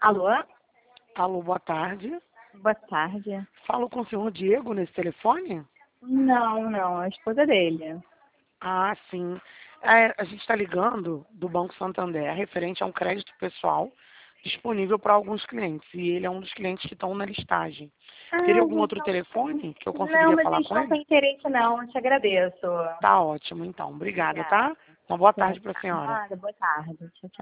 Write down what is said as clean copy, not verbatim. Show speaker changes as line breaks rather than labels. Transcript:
Alô?
Alô, boa tarde.
Boa tarde.
Falo com o senhor Diego nesse telefone?
Não, é a esposa dele.
Ah, sim. A gente está ligando do Banco Santander referente a um crédito pessoal disponível para alguns clientes. E ele é um dos clientes que estão na listagem. Teria
Ah,
algum
gente,
outro telefone que eu
não,
conseguiria
mas a
falar
gente
com
não
ele?
tem interesse não, eu te agradeço.
Tá ótimo, então. Obrigada,
Obrigada.
tá? Uma boa tarde para a senhora.
Nada, boa tarde. Tchau, tchau.